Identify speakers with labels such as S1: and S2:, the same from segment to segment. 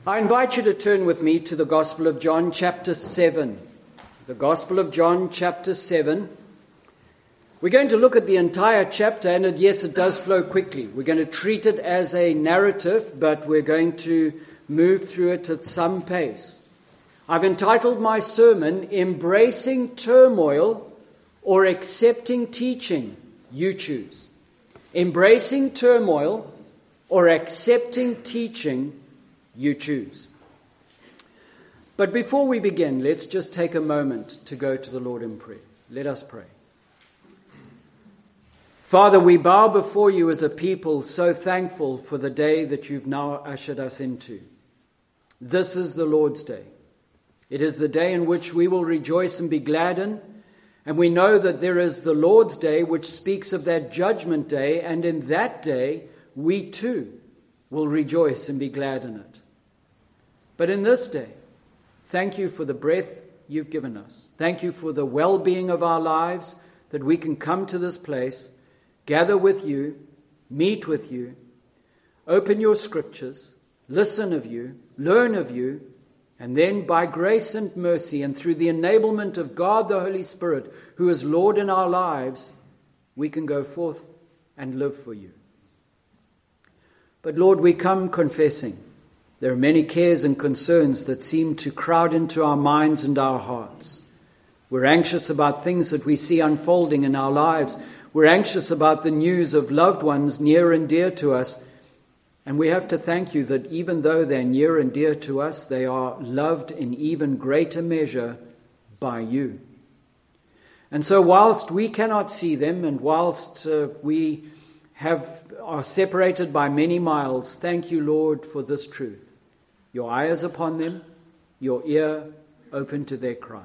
S1: I invite you to turn with me to the Gospel of John chapter 7. The Gospel of John chapter 7. We're going to look at the entire chapter, and yes, it does flow quickly. We're going to treat it as a narrative, but we're going to move through it at some pace. I've entitled my sermon, Embracing Turmoil or Accepting Teaching, You Choose. Embracing Turmoil or Accepting Teaching, You choose. But before we begin, let's just take a moment to go to the Lord in prayer. Let us pray. Father, we bow before you as a people so thankful for the day that you've now ushered us into. This is the Lord's day. It is the day in which we will rejoice and be glad in, and we know that there is the Lord's day which speaks of that judgment day, and in that day we too will rejoice and be glad in it. But in this day, thank you for the breath you've given us. Thank you for the well-being of our lives, that we can come to this place, gather with you, meet with you, open your scriptures, listen of you, learn of you, and then by grace and mercy and through the enablement of God the Holy Spirit, who is Lord in our lives, we can go forth and live for you. But Lord, we come confessing there are many cares and concerns that seem to crowd into our minds and our hearts. We're anxious about things that we see unfolding in our lives. We're anxious about the news of loved ones near and dear to us. And we have to thank you that even though they're near and dear to us, they are loved in even greater measure by you. And so whilst we cannot see them, and whilst we are separated by many miles, thank you, Lord, for this truth. Your eye is upon them, your ear open to their cry.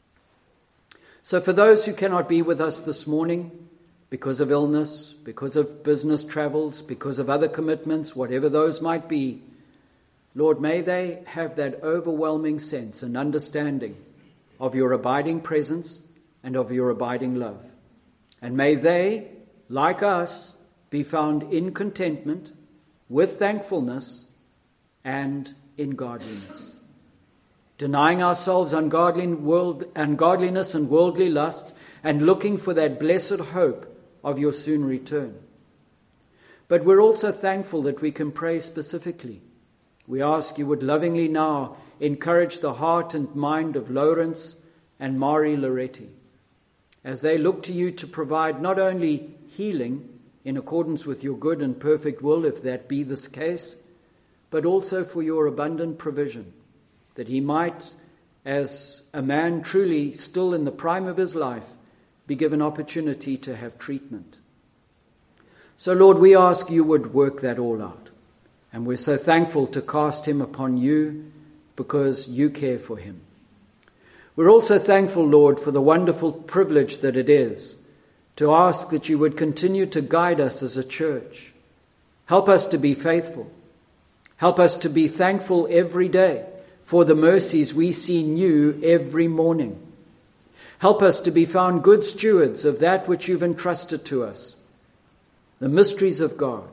S1: So for those who cannot be with us this morning because of illness, because of business travels, because of other commitments, whatever those might be, Lord, may they have that overwhelming sense and understanding of your abiding presence and of your abiding love. And may they, like us, be found in contentment, with thankfulness, and in godliness. Denying ourselves ungodliness and worldly lusts, and looking for that blessed hope of your soon return. But we're also thankful that we can pray specifically. We ask you would lovingly now encourage the heart and mind of Lawrence and Mari Loretti as they look to you to provide not only healing in accordance with your good and perfect will, if that be this case, but also for your abundant provision, that he might, as a man truly still in the prime of his life, be given opportunity to have treatment. So, Lord, we ask you would work that all out. And we're so thankful to cast him upon you because you care for him. We're also thankful, Lord, for the wonderful privilege that it is to ask that you would continue to guide us as a church. Help us to be faithful. Help us to be thankful every day for the mercies we see new every morning. Help us to be found good stewards of that which you've entrusted to us, the mysteries of God.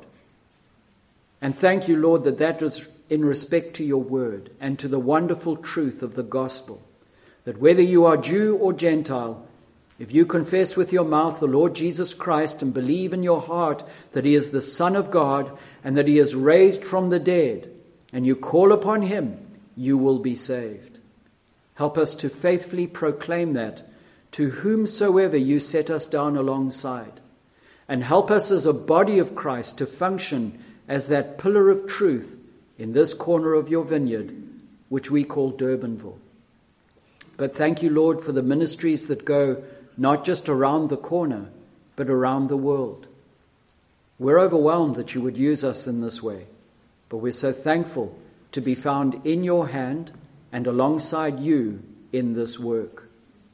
S1: And thank you, Lord, that is in respect to your word and to the wonderful truth of the gospel, that whether you are Jew or Gentile, if you confess with your mouth the Lord Jesus Christ and believe in your heart that he is the Son of God and that he is raised from the dead, and you call upon him, you will be saved. Help us to faithfully proclaim that to whomsoever you set us down alongside. And help us as a body of Christ to function as that pillar of truth in this corner of your vineyard, which we call Durbanville. But thank you, Lord, for the ministries that go not just around the corner, but around the world. We're overwhelmed that you would use us in this way, but we're so thankful to be found in your hand and alongside you in this work.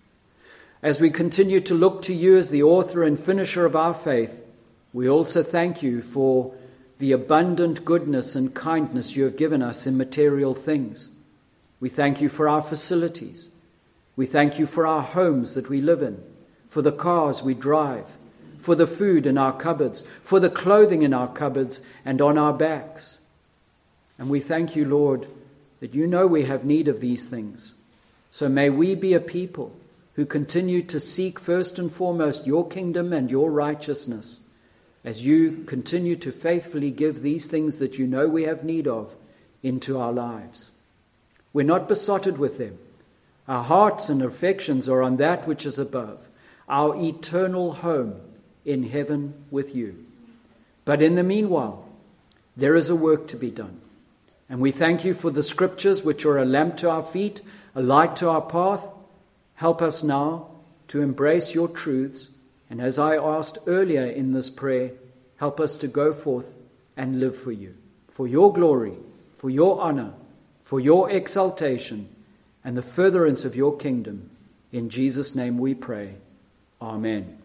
S1: As we continue to look to you as the author and finisher of our faith, we also thank you for the abundant goodness and kindness you have given us in material things. We thank you for our facilities. We thank you for our homes that we live in, for the cars we drive, for the food in our cupboards, for the clothing in our cupboards and on our backs. And we thank you, Lord, that you know we have need of these things. So may we be a people who continue to seek first and foremost your kingdom and your righteousness, as you continue to faithfully give these things that you know we have need of into our lives. We're not besotted with them. Our hearts and affections are on that which is above, our eternal home in heaven with you. But in the meanwhile, there is a work to be done. And we thank you for the scriptures, which are a lamp to our feet, a light to our path. Help us now to embrace your truths. And as I asked earlier in this prayer, help us to go forth and live for you, for your glory, for your honor, for your exaltation, and the furtherance of your kingdom. In Jesus' name we pray. Amen.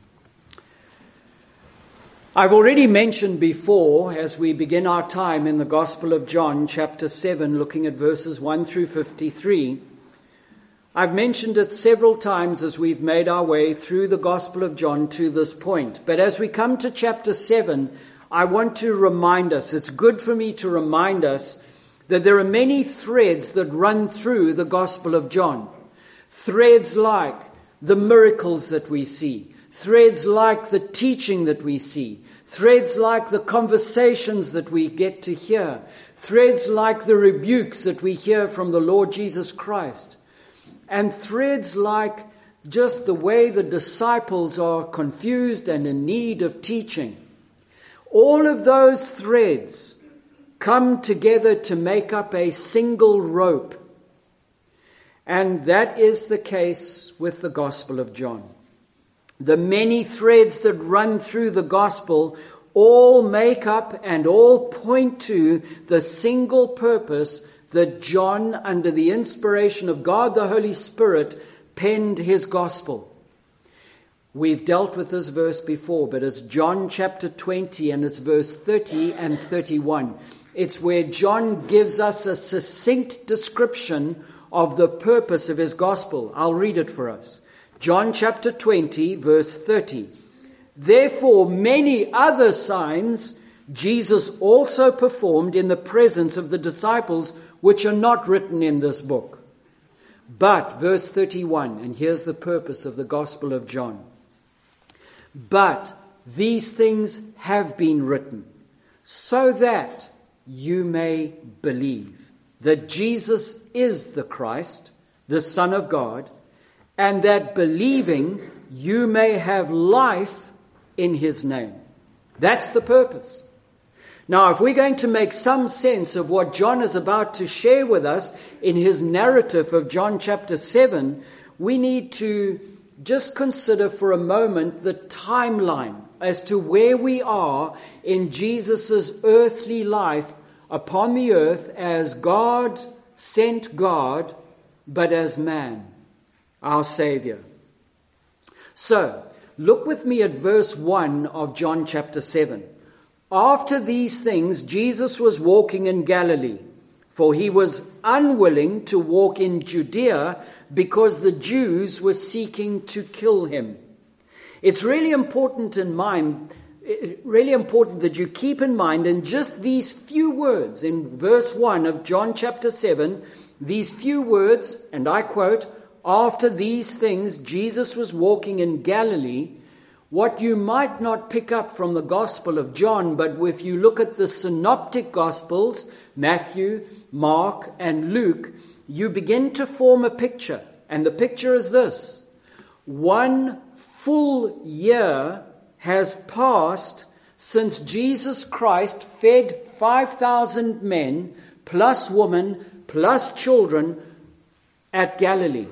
S1: I've already mentioned before, as we begin our time in the Gospel of John, chapter 7, looking at verses 1 through 53, I've mentioned it several times as we've made our way through the Gospel of John to this point. But as we come to chapter 7, I want to remind us, it's good for me to remind us that there are many threads that run through the Gospel of John. Threads like the miracles that we see, threads like the teaching that we see, threads like the conversations that we get to hear, threads like the rebukes that we hear from the Lord Jesus Christ, and threads like just the way the disciples are confused and in need of teaching. All of those threads come together to make up a single rope. And that is the case with the Gospel of John. The many threads that run through the Gospel all make up and all point to the single purpose that John, under the inspiration of God the Holy Spirit, penned his Gospel. We've dealt with this verse before, but it's John chapter 20 and it's verse 30 and 31. It's where John gives us a succinct description of the purpose of his gospel. I'll read it for us. John chapter 20, verse 30. Therefore, many other signs Jesus also performed in the presence of the disciples, which are not written in this book. But, verse 31, and here's the purpose of the Gospel of John. But these things have been written so that you may believe that Jesus is the Christ, the Son of God, and that believing you may have life in his name. That's the purpose. Now, if we're going to make some sense of what John is about to share with us in his narrative of John chapter 7, we need to just consider for a moment the timeline as to where we are in Jesus' earthly life upon the earth as God sent God, but as man, our Savior. So, look with me at verse 1 of John chapter 7. After these things, Jesus was walking in Galilee, for he was unwilling to walk in Judea because the Jews were seeking to kill him. It's really important that you keep in mind in just these few words in verse 1 of John chapter 7, these few words, and I quote, after these things, Jesus was walking in Galilee. What you might not pick up from the Gospel of John, but if you look at the synoptic Gospels, Matthew, Mark, and Luke, you begin to form a picture. And the picture is this. 1 full year has passed since Jesus Christ fed 5,000 men, plus women, plus children at Galilee.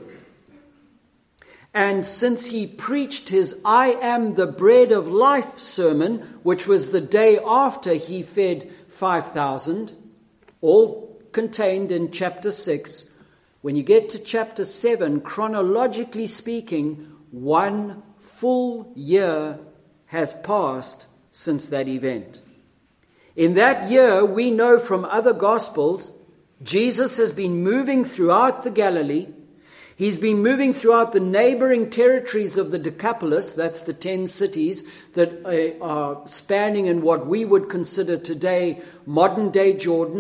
S1: And since he preached his I am the bread of life sermon, which was the day after he fed 5,000, all contained in chapter 6, when you get to chapter 7, chronologically speaking, 1 full year has passed since that event. In that year, we know from other Gospels, Jesus has been moving throughout the Galilee. He's been moving throughout the neighboring territories of the Decapolis, that's the 10 cities that are spanning in what we would consider today modern-day Jordan,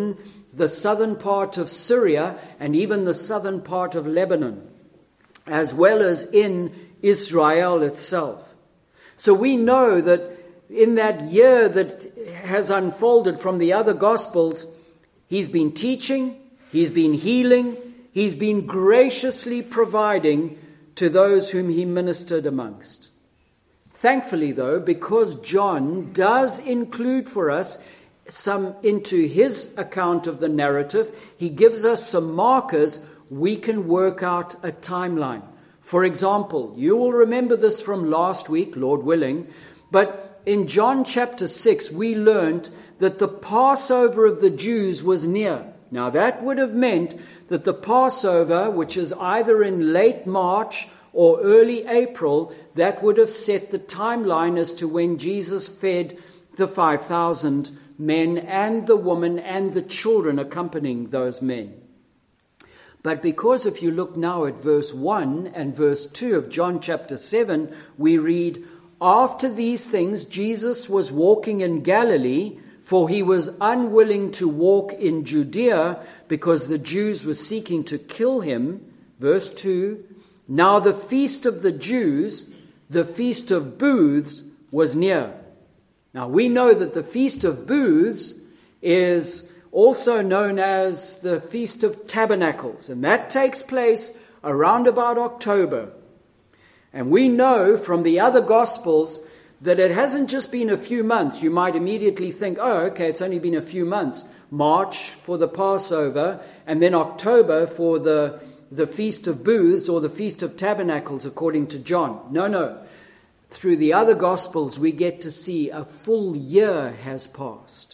S1: the southern part of Syria, and even the southern part of Lebanon, as well as in Israel itself. So we know that in that year that has unfolded from the other Gospels, he's been teaching, he's been healing, he's been graciously providing to those whom he ministered amongst. Thankfully, though, because John does include for us some into his account of the narrative, he gives us some markers, we can work out a timeline. For example, you will remember this from last week, Lord willing, but in John chapter 6, we learned that the Passover of the Jews was near. Now that would have meant that the Passover, which is either in late March or early April, that would have set the timeline as to when Jesus fed the 5,000 men and the woman and the children accompanying those men. But because if you look now at verse 1 and verse 2 of John chapter 7, we read, "After these things Jesus was walking in Galilee, for he was unwilling to walk in Judea because the Jews were seeking to kill him." Verse 2, "Now the feast of the Jews, the feast of booths, was near." Now we know that the Feast of Booths is also known as the Feast of Tabernacles, and that takes place around about October. And we know from the other Gospels that it hasn't just been a few months. You might immediately think, oh, okay, it's only been a few months. March for the Passover, and then October for the Feast of Booths or the Feast of Tabernacles, according to John. No. Through the other Gospels, we get to see a full year has passed.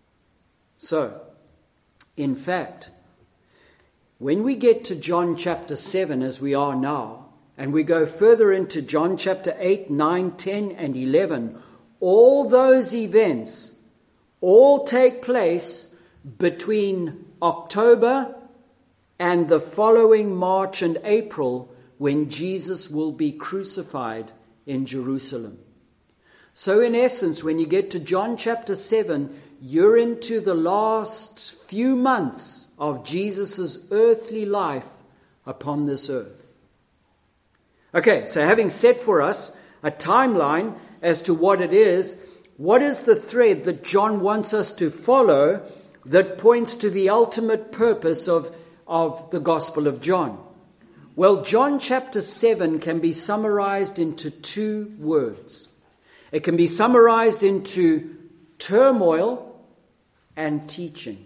S1: So, in fact, when we get to John chapter 7, as we are now, and we go further into John chapter 8, 9, 10, and 11, all those events all take place between October and the following March and April, when Jesus will be crucified in Jerusalem. So in essence, when you get to John chapter 7, you're into the last few months of Jesus' earthly life upon this earth. Okay, so having set for us a timeline as to what it is, what is the thread that John wants us to follow that points to the ultimate purpose of the Gospel of John? Well, John chapter 7 can be summarized into two words. It can be summarized into turmoil and teaching.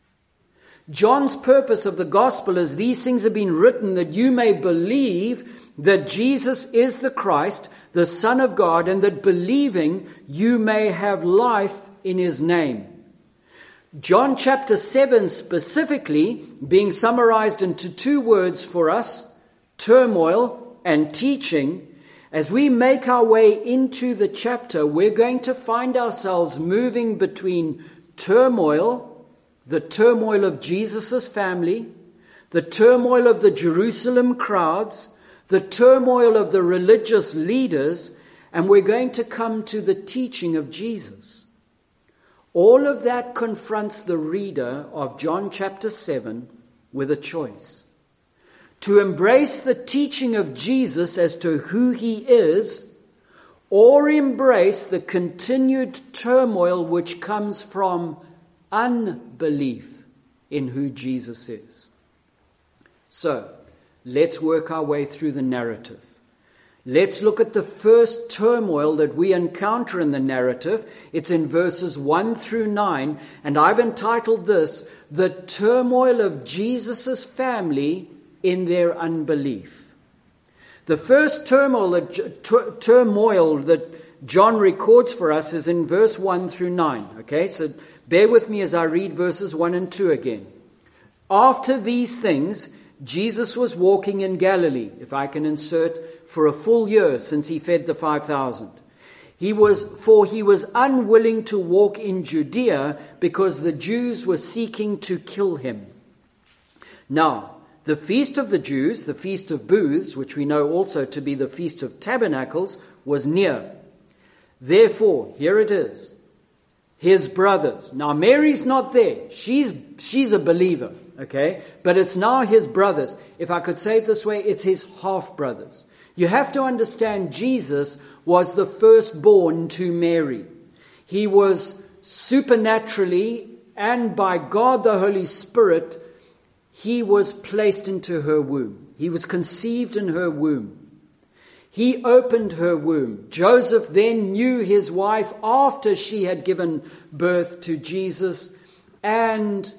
S1: John's purpose of the gospel is these things have been written that you may believe that Jesus is the Christ, the Son of God, and that believing you may have life in his name. John chapter 7 specifically being summarized into two words for us, turmoil and teaching. As we make our way into the chapter, we're going to find ourselves moving between turmoil, the turmoil of Jesus' family, the turmoil of the Jerusalem crowds, the turmoil of the religious leaders, and we're going to come to the teaching of Jesus. All of that confronts the reader of John chapter 7 with a choice. To embrace the teaching of Jesus as to who he is, or embrace the continued turmoil which comes from unbelief in who Jesus is. So, let's work our way through the narrative. Let's look at the first turmoil that we encounter in the narrative. It's in verses 1 through 9, and I've entitled this, "The Turmoil of Jesus' Family in Their Unbelief." The first turmoil that John records for us is in verse 1 through 9. Okay, so bear with me as I read verses 1 and 2 again. "After these things, Jesus was walking in Galilee," if I can insert, "for a full year since he fed the 5,000. He was unwilling to walk in Judea because the Jews were seeking to kill him. Now, the feast of the Jews, the Feast of Booths, which we know also to be the Feast of Tabernacles, was near. Therefore," here it is, his brothers. Now Mary's not there. She's a believer, okay? But it's now his brothers. If I could say it this way, it's his half-brothers. You have to understand Jesus was the firstborn to Mary. He was supernaturally and by God the Holy Spirit, he was placed into her womb. He was conceived in her womb. He opened her womb. Joseph then knew his wife after she had given birth to Jesus. And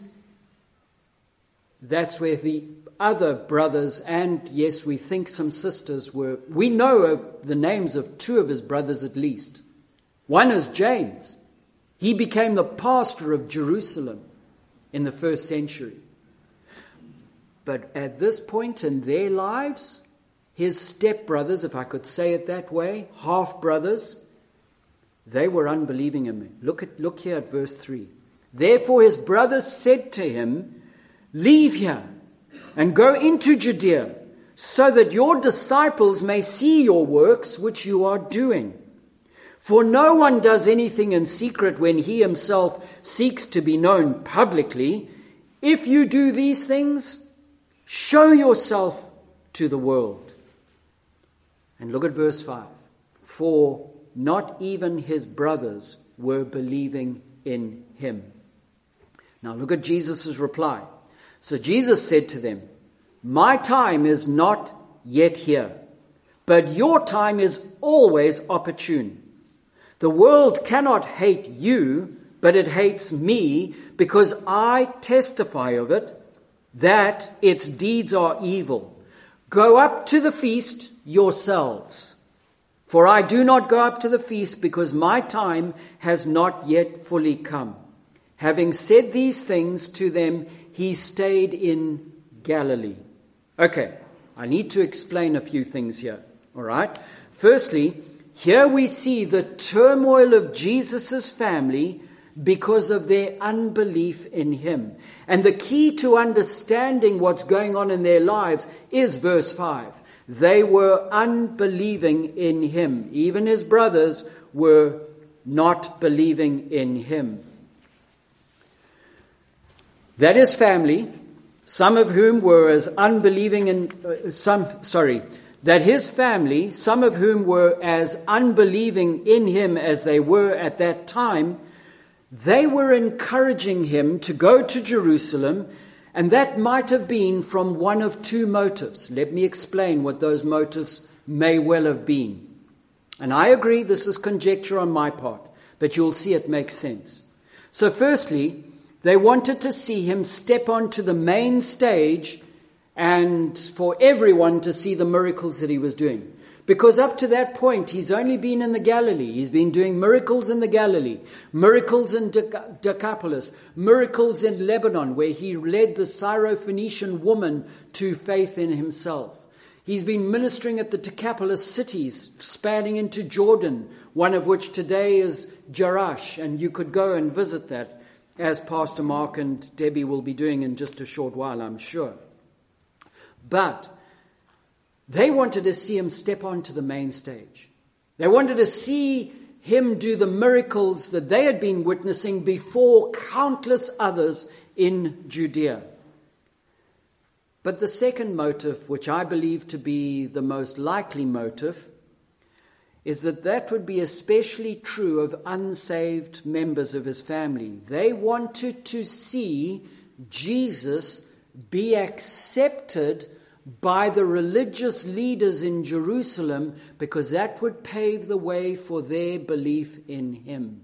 S1: that's where the other brothers, and yes, we think some sisters were. We know of the names of two of his brothers at least. One is James. He became the pastor of Jerusalem in the first century. But at this point in their lives, his stepbrothers, if I could say it that way, half-brothers, they were unbelieving in him. Look here at verse 3. Therefore his brothers said to him, "Leave here and go into Judea, so that your disciples may see your works which you are doing. For no one does anything in secret when he himself seeks to be known publicly. If you do these things, show yourself to the world." And look at verse 5. For not even his brothers were believing in him. Now look at Jesus' reply. So Jesus said to them, "My time is not yet here, but your time is always opportune. The world cannot hate you, but it hates me because I testify of it, that its deeds are evil. Go up to the feast yourselves. For I do not go up to the feast because my time has not yet fully come." Having said these things to them, he stayed in Galilee. Okay, I need to explain a few things here. All right. Firstly, here we see the turmoil of Jesus' family because of their unbelief in him. And the key to understanding what's going on in their lives is verse 5. They were unbelieving in him. Even his brothers were not believing in him. That his family, some of whom were as unbelieving in that his family, some of whom were as unbelieving in him as they were at that time, they were encouraging him to go to Jerusalem, and that might have been from one of two motives. Let me explain what those motives may well have been. And I agree this is conjecture on my part, but you'll see it makes sense. So firstly, they wanted to see him step onto the main stage and for everyone to see the miracles that he was doing. Because up to that point, he's only been in the Galilee. He's been doing miracles in the Galilee, miracles in Decapolis, miracles in Lebanon, where he led the Syrophoenician woman to faith in himself. He's been ministering at the Decapolis cities, spanning into Jordan, one of which today is Jerash, and you could go and visit that, as Pastor Mark and Debbie will be doing in just a short while, I'm sure. But they wanted to see him step onto the main stage. They wanted to see him do the miracles that they had been witnessing before countless others in Judea. But the second motive, which I believe to be the most likely motive, is that would be especially true of unsaved members of his family. They wanted to see Jesus be accepted by the religious leaders in Jerusalem, because that would pave the way for their belief in him.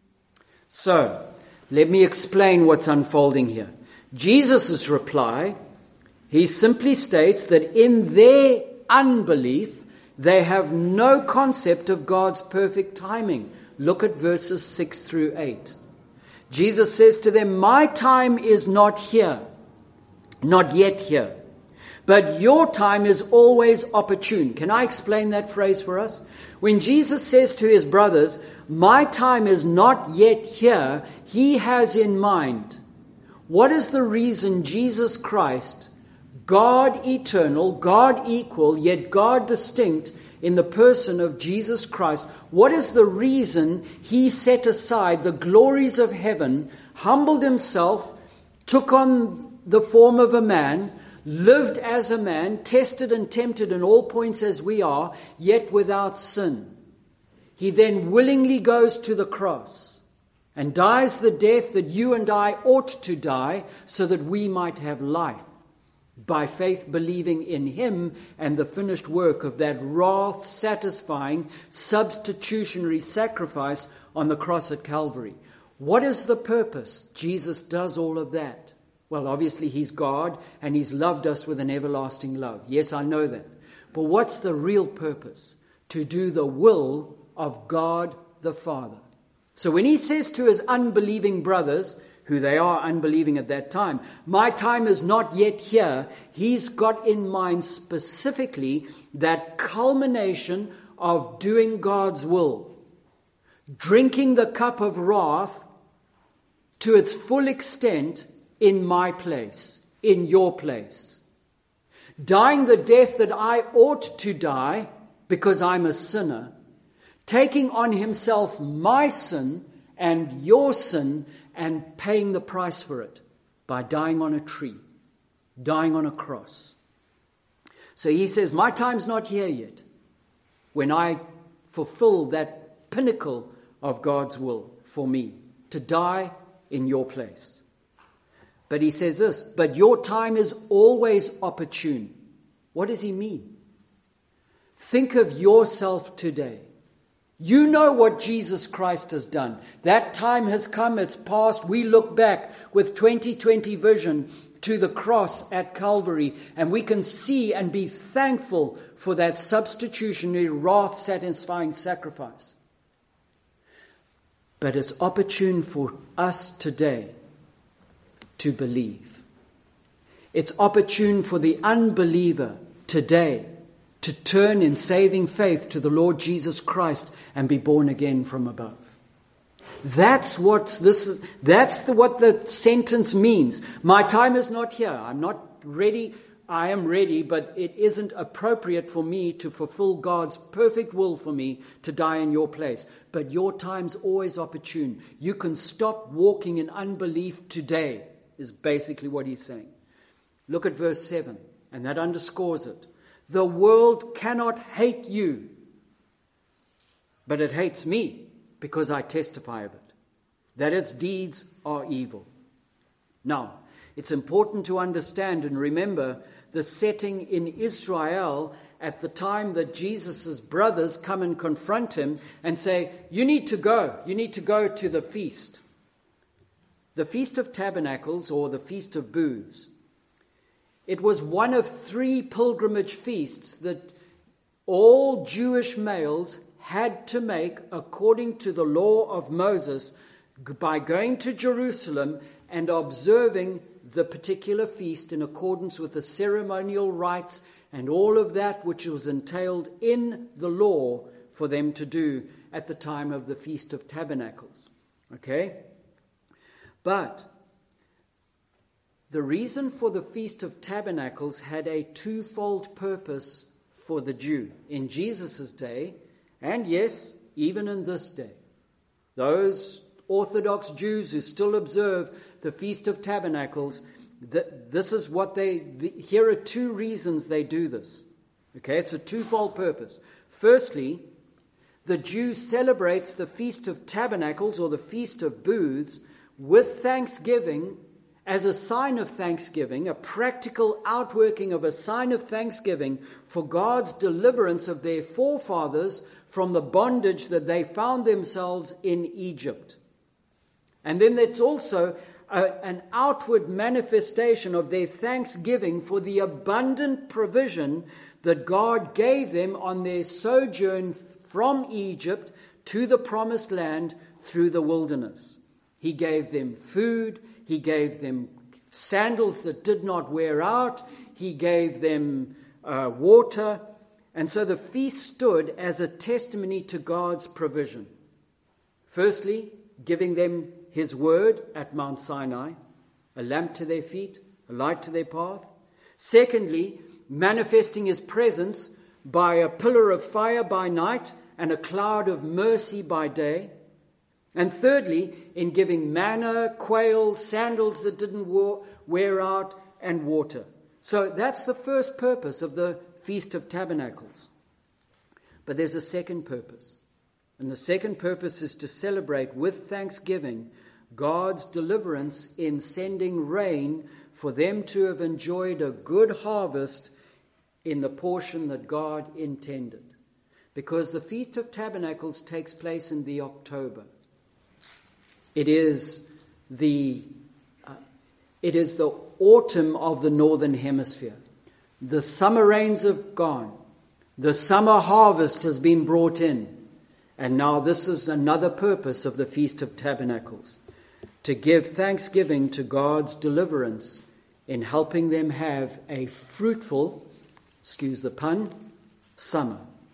S1: So, let me explain what's unfolding here. Jesus' reply, he simply states that in their unbelief, they have no concept of God's perfect timing. Look at verses 6 through 8. Jesus says to them, "My time is not here, not yet here. But your time is always opportune." Can I explain that phrase for us? When Jesus says to his brothers, "My time is not yet here," he has in mind, what is the reason Jesus Christ, God eternal, God equal, yet God distinct, in the person of Jesus Christ. What is the reason he set aside the glories of heaven, humbled himself, took on the form of a man, lived as a man, tested and tempted in all points as we are, yet without sin? He then willingly goes to the cross and dies the death that you and I ought to die so that we might have life, by faith believing in him and the finished work of that wrath-satisfying substitutionary sacrifice on the cross at Calvary. What is the purpose? Jesus does all of that. Well, obviously he's God and he's loved us with an everlasting love. Yes, I know that. But what's the real purpose? To do the will of God the Father. So when he says to his unbelieving brothers, who they are unbelieving at that time, my time is not yet here, he's got in mind specifically that culmination of doing God's will, drinking the cup of wrath to its full extent in my place, in your place, dying the death that I ought to die because I'm a sinner, taking on himself my sin and your sin and paying the price for it by dying on a tree, dying on a cross. So he says, my time's not here yet when I fulfill that pinnacle of God's will for me, to die in your place. But he says this, but your time is always opportune. What does he mean? Think of yourself today. You know what Jesus Christ has done. That time has come, it's past. We look back with 2020 vision to the cross at Calvary, and we can see and be thankful for that substitutionary, wrath-satisfying sacrifice. But it's opportune for us today to believe. It's opportune for the unbeliever today to turn in saving faith to the Lord Jesus Christ and be born again from above. That's what the sentence means. My time is not here. I'm not ready. I am ready, but it isn't appropriate for me to fulfill God's perfect will for me to die in your place. But your time's always opportune. You can stop walking in unbelief today, is basically what he's saying. Look at verse 7, and that underscores it. The world cannot hate you, but it hates me because I testify of it, that its deeds are evil. Now, it's important to understand and remember the setting in Israel at the time that Jesus' brothers come and confront him and say, you need to go to the feast. The Feast of Tabernacles, or the Feast of Booths. It was one of 3 pilgrimage feasts that all Jewish males had to make according to the law of Moses by going to Jerusalem and observing the particular feast in accordance with the ceremonial rites and all of that which was entailed in the law for them to do at the time of the Feast of Tabernacles. Okay? But the reason for the Feast of Tabernacles had a twofold purpose for the Jew in Jesus' day, and yes, even in this day. Those Orthodox Jews who still observe the Feast of Tabernacles, this is what here are 2 reasons they do this. Okay, it's a twofold purpose. Firstly, the Jew celebrates the Feast of Tabernacles or the Feast of Booths with thanksgiving as a sign of thanksgiving, a practical outworking of a sign of thanksgiving for God's deliverance of their forefathers from the bondage that they found themselves in Egypt. And then it's also an outward manifestation of their thanksgiving for the abundant provision that God gave them on their sojourn from Egypt to the promised land through the wilderness. He gave them food. He gave them sandals that did not wear out. He gave them water. And so the feast stood as a testimony to God's provision. Firstly, giving them his word at Mount Sinai, a lamp to their feet, a light to their path. Secondly, manifesting his presence by a pillar of fire by night and a cloud of mercy by day. And thirdly, in giving manna, quail, sandals that didn't wear out, and water. So that's the first purpose of the Feast of Tabernacles. But there's a second purpose. And the second purpose is to celebrate with thanksgiving God's deliverance in sending rain for them to have enjoyed a good harvest in the portion that God intended. Because the Feast of Tabernacles takes place in the October. It is the autumn of the northern hemisphere. The summer rains have gone. The summer harvest has been brought in. And now this is another purpose of the Feast of Tabernacles, to give thanksgiving to God's deliverance in helping them have a fruitful, excuse the pun, summer.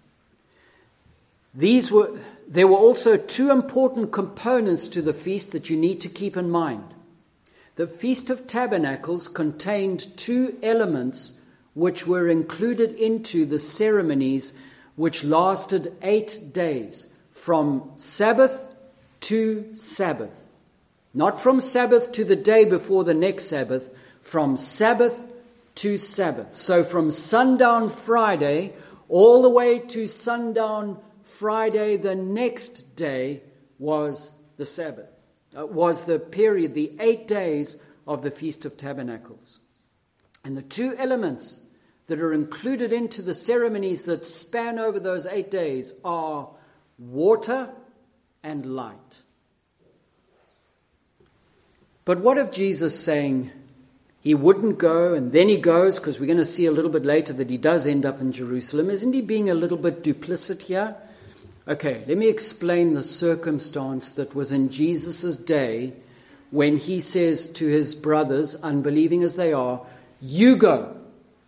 S1: There were also two important components to the feast that you need to keep in mind. The Feast of Tabernacles contained two elements which were included into the ceremonies which lasted 8 days, from Sabbath to Sabbath. Not from Sabbath to the day before the next Sabbath, from Sabbath to Sabbath. So from sundown Friday all the way to sundown Friday the next day was the Sabbath. Was the period, the 8 days of the Feast of Tabernacles. And the two elements that are included into the ceremonies that span over those 8 days are water and light. But what of Jesus saying he wouldn't go and then he goes, because we're going to see a little bit later that he does end up in Jerusalem? Isn't he being a little bit duplicit here? Okay, let me explain the circumstance that was in Jesus' day when he says to his brothers, unbelieving as they are, you go.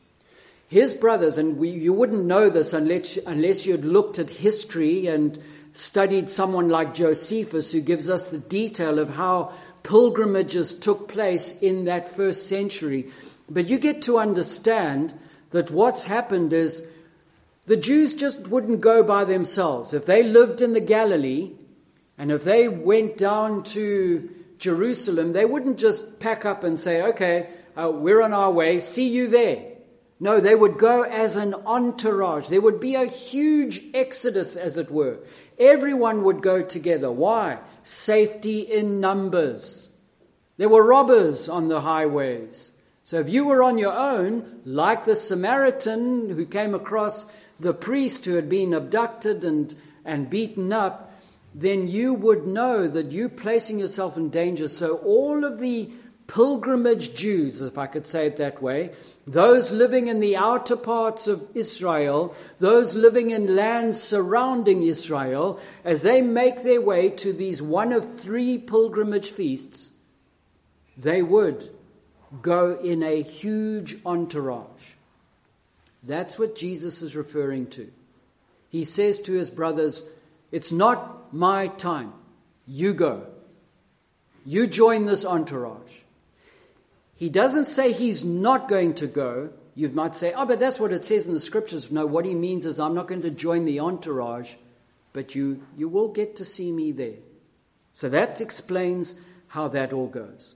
S1: His brothers, and you wouldn't know this unless you had looked at history and studied someone like Josephus, who gives us the detail of how pilgrimages took place in that first century. But you get to understand that what's happened is the Jews just wouldn't go by themselves. If they lived in the Galilee and if they went down to Jerusalem, they wouldn't just pack up and say, okay, we're on our way, see you there. No, they would go as an entourage. There would be a huge exodus, as it were. Everyone would go together. Why? Safety in numbers. There were robbers on the highways. So if you were on your own, like the Samaritan who came across the priest who had been abducted and beaten up, then you would know that you're placing yourself in danger. So all of the pilgrimage Jews, if I could say it that way, those living in the outer parts of Israel, those living in lands surrounding Israel, as they make their way to these one of 3 pilgrimage feasts, they would go in a huge entourage. That's what Jesus is referring to. He says to his brothers, it's not my time. You go. You join this entourage. He doesn't say he's not going to go. You might say, oh, but that's what it says in the scriptures. No, what he means is I'm not going to join the entourage, but you will get to see me there. So that explains how that all goes.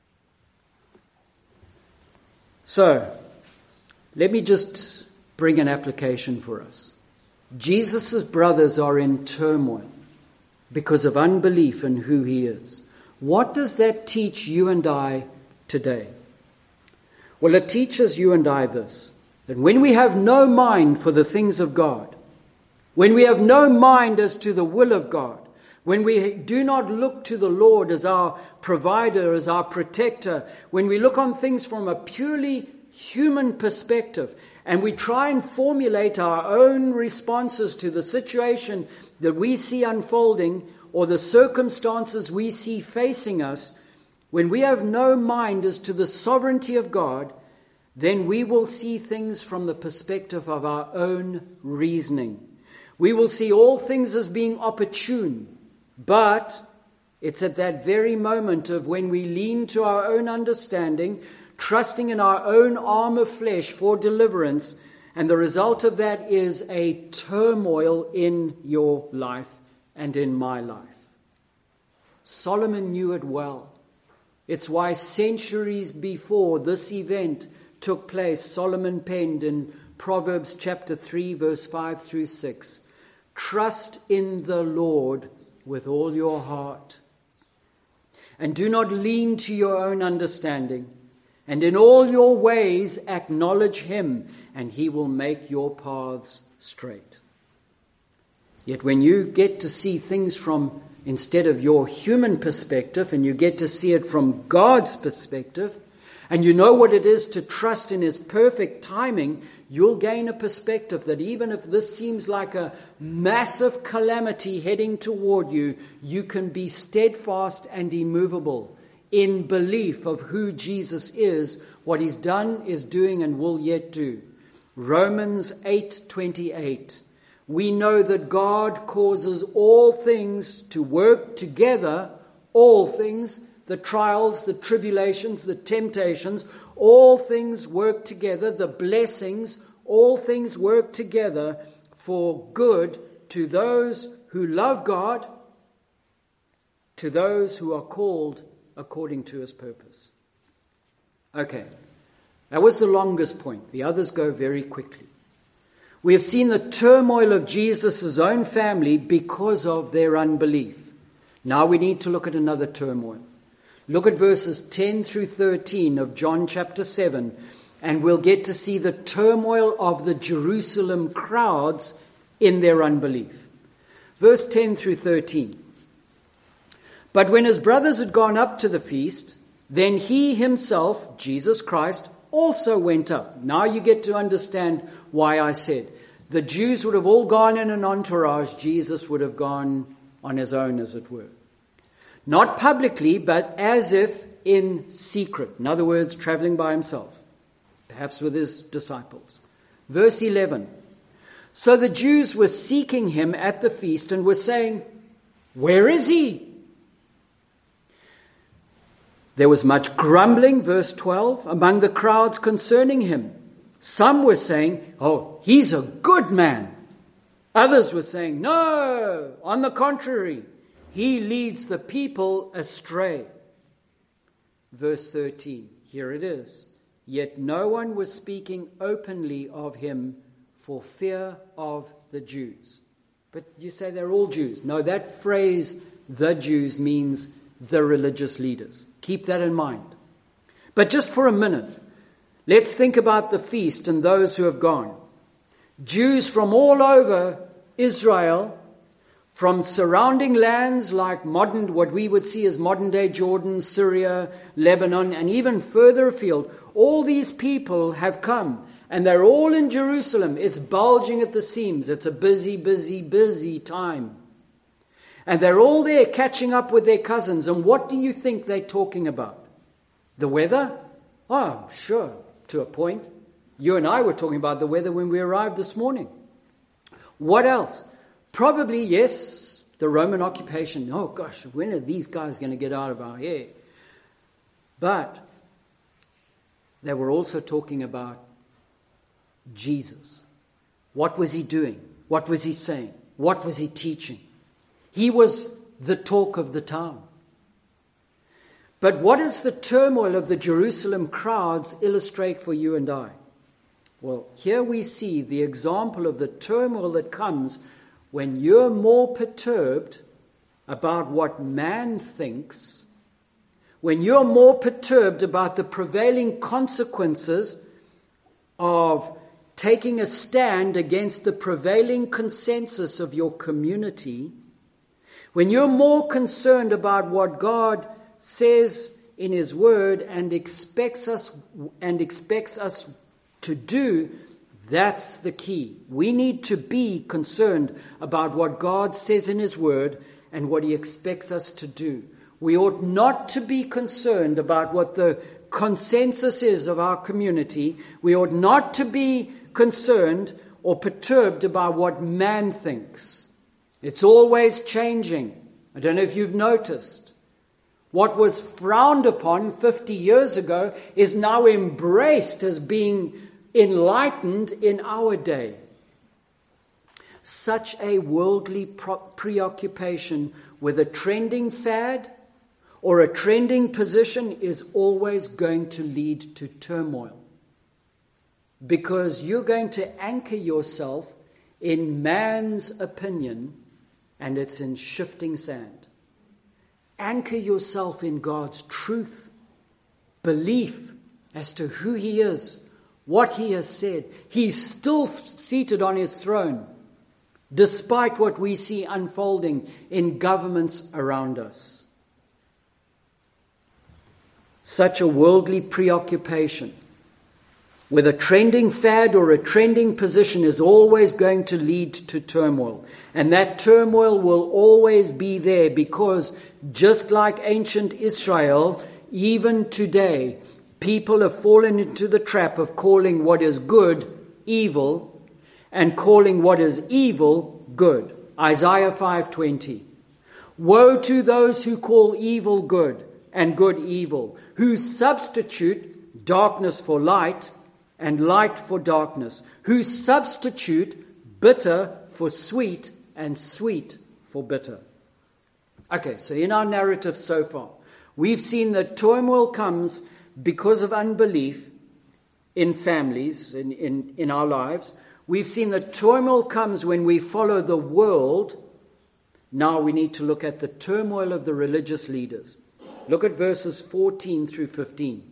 S1: So, let me just bring an application for us. Jesus' brothers are in turmoil because of unbelief in who he is. What does that teach you and I today? Well, it teaches you and I this, that when we have no mind for the things of God, when we have no mind as to the will of God, when we do not look to the Lord as our provider, as our protector, when we look on things from a purely human perspective, and we try and formulate our own responses to the situation that we see unfolding or the circumstances we see facing us, when we have no mind as to the sovereignty of God, then we will see things from the perspective of our own reasoning. We will see all things as being opportune, but it's at that very moment of when we lean to our own understanding, trusting in our own arm of flesh for deliverance, And the result of that is a turmoil in your life and in my life. Solomon knew it well. It's why centuries before this event took place, Solomon penned in Proverbs chapter 3, verse 5 through 6, "Trust in the Lord with all your heart, and do not lean to your own understanding. And in all your ways acknowledge him, and he will make your paths straight." Yet when you get to see things from, instead of your human perspective, and you get to see it from God's perspective, and you know what it is to trust in his perfect timing, you'll gain a perspective that even if this seems like a massive calamity heading toward you, you can be steadfast and immovable in belief of who Jesus is, what he's done, is doing, and will yet do. Romans 8:28. We know that God causes all things to work together, all things, the trials, the tribulations, the temptations, all things work together, the blessings, all things work together for good to those who love God, to those who are called according to his purpose. Okay, that was the longest point. The others go very quickly. We have seen the turmoil of Jesus' own family because of their unbelief. Now we need to look at another turmoil. Look at verses 10 through 13 of John chapter 7, and we'll get to see the turmoil of the Jerusalem crowds in their unbelief. Verse 10 through 13. But when his brothers had gone up to the feast, then he himself, Jesus Christ, also went up. Now you get to understand why I said the Jews would have all gone in an entourage. Jesus would have gone on his own, as it were. Not publicly, but as if in secret. In other words, traveling by himself, perhaps with his disciples. Verse 11. So the Jews were seeking him at the feast and were saying, "Where is he?" There was much grumbling, verse 12, among the crowds concerning him. Some were saying, "Oh, he's a good man." Others were saying, "No, on the contrary, he leads the people astray." Verse 13, here it is. Yet no one was speaking openly of him for fear of the Jews. But you say they're all Jews. No, that phrase, the Jews, means the religious leaders. Keep that in mind. But just for a minute, let's think about the feast and those who have gone. Jews from all over Israel, from surrounding lands like what we would see as modern-day Jordan, Syria, Lebanon, and even further afield, all these people have come, and they're all in Jerusalem. It's bulging at the seams. It's a busy, busy, busy time. And they're all there catching up with their cousins. And what do you think they're talking about? The weather? Oh, sure, to a point. You and I were talking about the weather when we arrived this morning. What else? Probably, yes, the Roman occupation. Oh, gosh, when are these guys going to get out of our hair? But they were also talking about Jesus. What was he doing? What was he saying? What was he teaching? He was the talk of the town. But what does the turmoil of the Jerusalem crowds illustrate for you and I? Well, here we see the example of the turmoil that comes when you're more perturbed about what man thinks, when you're more perturbed about the prevailing consequences of taking a stand against the prevailing consensus of your community, when you're more concerned about what God says in his word and expects us to do, that's the key. We need to be concerned about what God says in his word and what he expects us to do. We ought not to be concerned about what the consensus is of our community. We ought not to be concerned or perturbed about what man thinks. It's always changing. I don't know if you've noticed. What was frowned upon 50 years ago is now embraced as being enlightened in our day. Such a worldly preoccupation with a trending fad or a trending position is always going to lead to turmoil, because you're going to anchor yourself in man's opinion, and it's in shifting sand. Anchor yourself in God's truth, belief as to who He is, what He has said. He's still seated on His throne, despite what we see unfolding in governments around us. Such a worldly preoccupation with a trending fad or a trending position is always going to lead to turmoil. And that turmoil will always be there, because just like ancient Israel, even today, people have fallen into the trap of calling what is good evil and calling what is evil good. Isaiah 5:20. Woe to those who call evil good and good evil, who substitute darkness for light and light for darkness, who substitute bitter for sweet and sweet for bitter. Okay, so in our narrative so far, we've seen that turmoil comes because of unbelief in families, in our lives. We've seen that turmoil comes when we follow the world. Now we need to look at the turmoil of the religious leaders. Look at verses 14 through 15.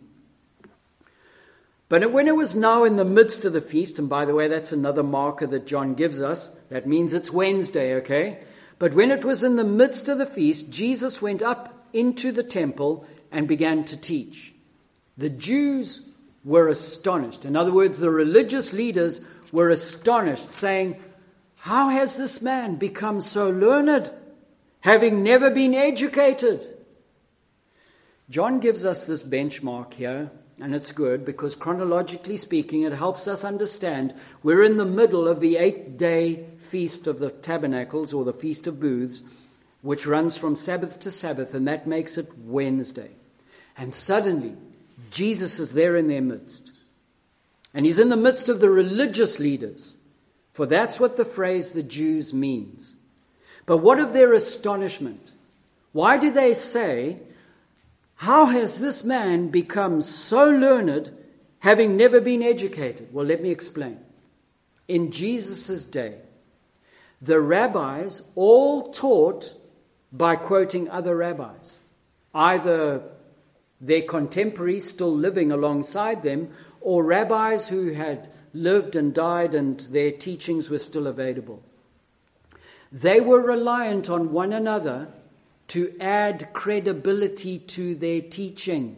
S1: But when it was now in the midst of the feast, and by the way, that's another marker that John gives us. That means it's Wednesday, okay? But when it was in the midst of the feast, Jesus went up into the temple and began to teach. The Jews were astonished. In other words, the religious leaders were astonished, saying, "How has this man become so learned, having never been educated?" John gives us this benchmark here, and it's good because chronologically speaking, it helps us understand we're in the middle of the 8-day Feast of the Tabernacles, or the Feast of Booths, which runs from Sabbath to Sabbath, and that makes it Wednesday. And suddenly, Jesus is there in their midst. And He's in the midst of the religious leaders, for that's what the phrase the Jews means. But what of their astonishment? Why do they say, "How has this man become so learned, having never been educated?" Well, let me explain. In Jesus' day, the rabbis all taught by quoting other rabbis, either their contemporaries still living alongside them, or rabbis who had lived and died and their teachings were still available. They were reliant on one another to add credibility to their teaching.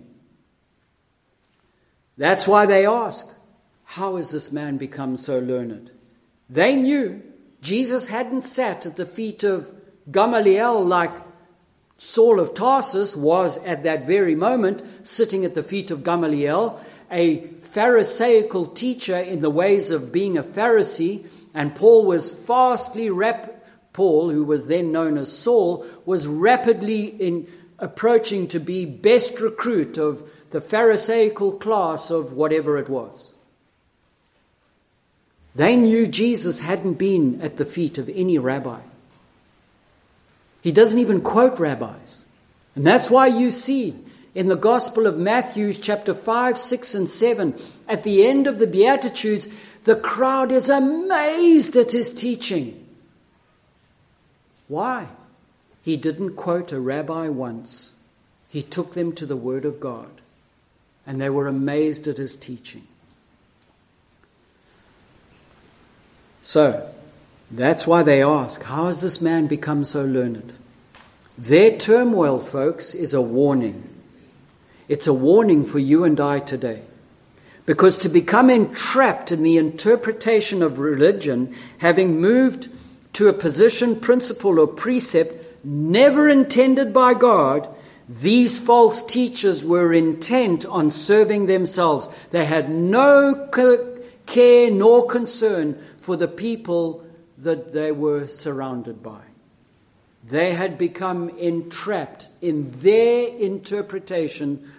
S1: That's why they ask, "How has this man become so learned?" They knew Jesus hadn't sat at the feet of Gamaliel like Saul of Tarsus was at that very moment, sitting at the feet of Gamaliel, a Pharisaical teacher in the ways of being a Pharisee, and Paul, who was then known as Saul, was rapidly approaching to be best recruit of the Pharisaical class of whatever it was. They knew Jesus hadn't been at the feet of any rabbi. He doesn't even quote rabbis. And that's why you see in the Gospel of Matthew chapter 5, 6, and 7, at the end of the Beatitudes, the crowd is amazed at His teaching. Why? He didn't quote a rabbi once. He took them to the Word of God, and they were amazed at His teaching. So, that's why they ask, "How has this man become so learned?" Their turmoil, folks, is a warning. It's a warning for you and I today. Because to become entrapped in the interpretation of religion, having moved to a position, principle, or precept never intended by God, these false teachers were intent on serving themselves. They had no care nor concern for the people that they were surrounded by. They had become entrapped in their interpretation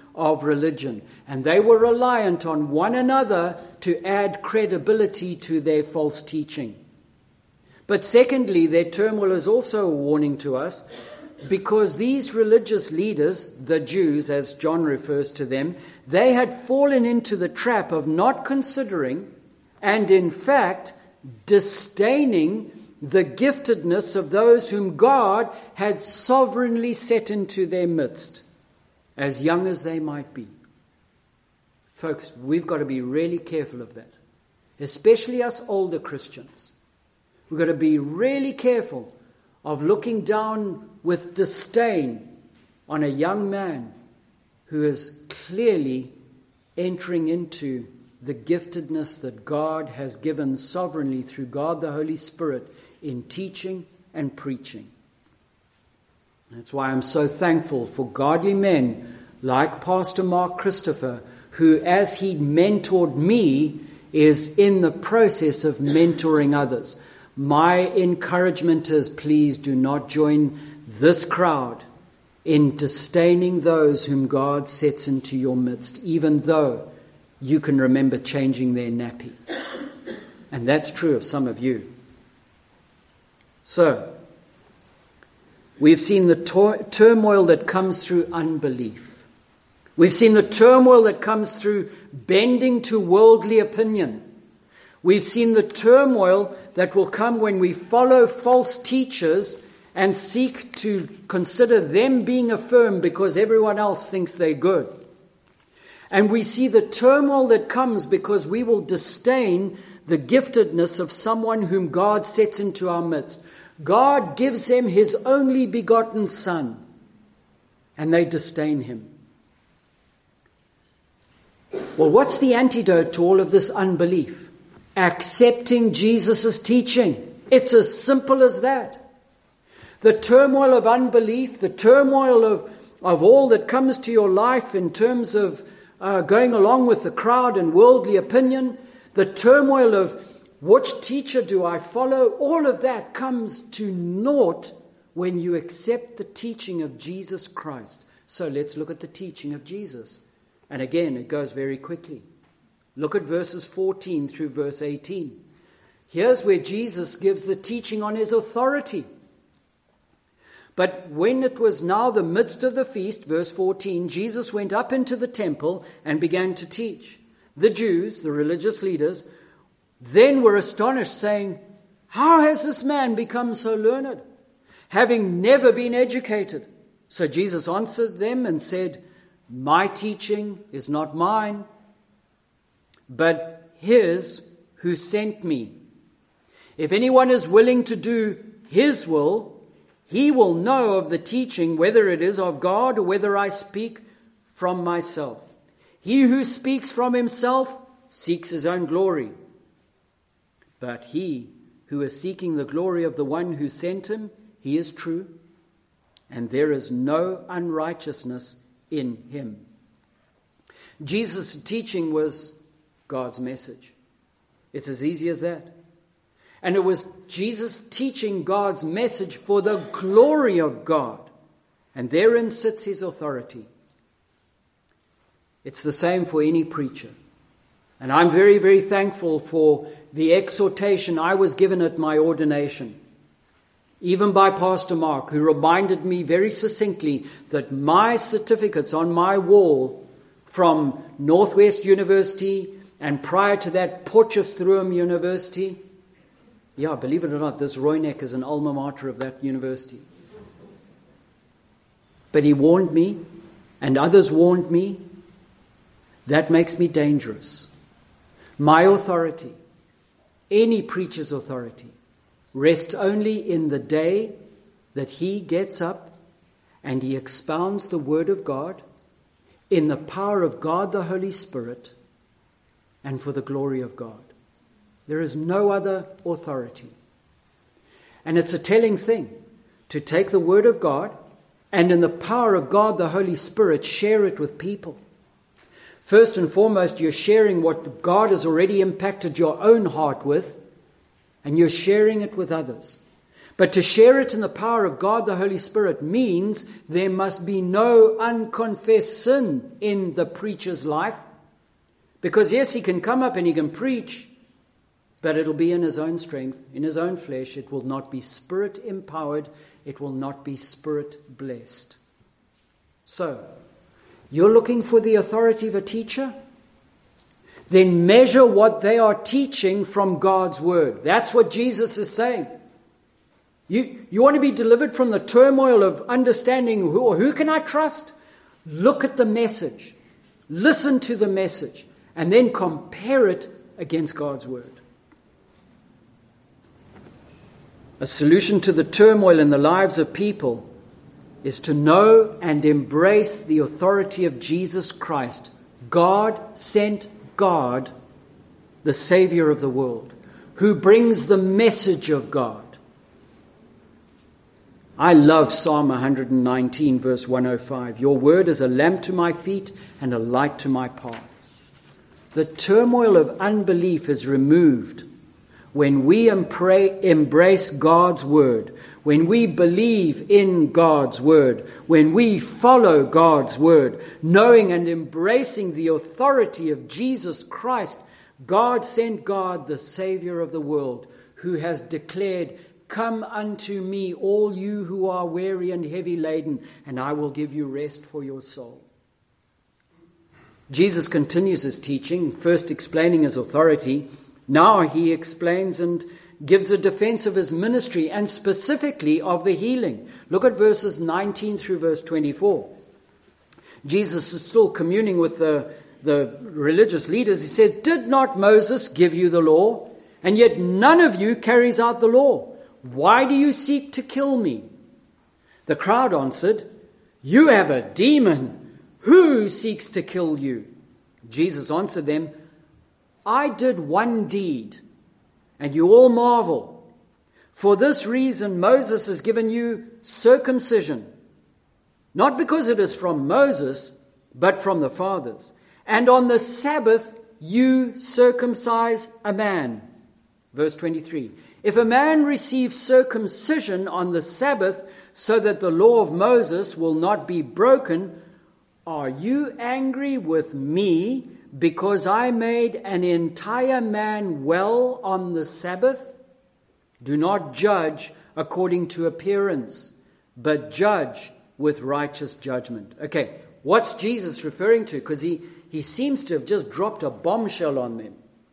S1: of religion. And they were reliant on one another to add credibility to their false teaching. But secondly, their turmoil is also a warning to us, because these religious leaders, the Jews, as John refers to them, they had fallen into the trap of not considering and in fact disdaining the giftedness of those whom God had sovereignly set into their midst, as young as they might be. Folks, we've got to be really careful of that, especially us older Christians. We've got to be really careful of looking down with disdain on a young man who is clearly entering into the giftedness that God has given sovereignly through God the Holy Spirit in teaching and preaching. That's why I'm so thankful for godly men like Pastor Mark Christopher, who, as he mentored me, is in the process of mentoring others. My encouragement is, please do not join this crowd in disdaining those whom God sets into your midst, even though you can remember changing their nappy. And that's true of some of you. So, we've seen the turmoil that comes through unbelief. We've seen the turmoil that comes through bending to worldly opinion. We've seen the turmoil that will come when we follow false teachers and seek to consider them being affirmed because everyone else thinks they're good. And we see the turmoil that comes because we will disdain the giftedness of someone whom God sets into our midst. God gives them His only begotten Son, and they disdain Him. Well, what's the antidote to all of this unbelief? Accepting Jesus' teaching. It's as simple as that. The turmoil of unbelief, the turmoil of all that comes to your life in terms of going along with the crowd and worldly opinion, the turmoil of which teacher do I follow, all of that comes to naught when you accept the teaching of Jesus Christ. So let's look at the teaching of Jesus. And again, it goes very quickly. Look at verses 14 through verse 18. Here's where Jesus gives the teaching on His authority. But when it was now the midst of the feast, verse 14, Jesus went up into the temple and began to teach. The Jews, the religious leaders, then were astonished, saying, "How has this man become so learned, having never been educated?" So Jesus answered them and said, "My teaching is not mine, but His who sent me. If anyone is willing to do His will, he will know of the teaching, whether it is of God or whether I speak from myself. He who speaks from himself seeks his own glory. But he who is seeking the glory of the one who sent him, he is true, and there is no unrighteousness in him." Jesus' teaching was God's message. It's as easy as that. And it was Jesus teaching God's message for the glory of God. And therein sits His authority. It's the same for any preacher. And I'm very, very thankful for the exhortation I was given at my ordination, even by Pastor Mark, who reminded me very succinctly that my certificates on my wall from Northwest University and prior to that Potchefstroom University, yeah, believe it or not, this Royneck is an alma mater of that university. But he warned me, and others warned me, that makes me dangerous. My authority, any preacher's authority, rests only in the day that he gets up and he expounds the Word of God in the power of God the Holy Spirit and for the glory of God. There is no other authority. And it's a telling thing to take the Word of God and in the power of God the Holy Spirit share it with people. First and foremost, you're sharing what God has already impacted your own heart with, and you're sharing it with others. But to share it in the power of God the Holy Spirit means there must be no unconfessed sin in the preacher's life. Because yes, he can come up and he can preach, but it'll be in his own strength, in his own flesh. It will not be Spirit empowered. It will not be Spirit blessed. So, you're looking for the authority of a teacher? Then measure what they are teaching from God's Word. That's what Jesus is saying. You want to be delivered from the turmoil of understanding who can I trust? Look at the message. Listen to the message. And then compare it against God's Word. A solution to the turmoil in the lives of people is to know and embrace the authority of Jesus Christ. God sent God, the Savior of the world, who brings the message of God. I love Psalm 119, verse 105. Your word is a lamp to my feet and a light to my path. The turmoil of unbelief is removed when we embrace God's word, when we believe in God's word, when we follow God's word, knowing and embracing the authority of Jesus Christ. God sent God, the Savior of the world, who has declared, come unto me, all you who are weary and heavy laden, and I will give you rest for your soul. Jesus continues his teaching, first explaining his authority. Now he explains and gives a defense of his ministry and specifically of the healing. Look at verses 19 through verse 24. Jesus is still communing with the religious leaders. He said, did not Moses give you the law? And yet none of you carries out the law. Why do you seek to kill me? The crowd answered, you have a demon. Who seeks to kill you? Jesus answered them, I did one deed, and you all marvel. For this reason Moses has given you circumcision, not because it is from Moses, but from the fathers. And on the Sabbath you circumcise a man. Verse 23. If a man receives circumcision on the Sabbath so that the law of Moses will not be broken, are you angry with me because I made an entire man well on the Sabbath? Do not judge according to appearance, but judge with righteous judgment. Okay, what's Jesus referring to? Because he seems to have just dropped a bombshell on them.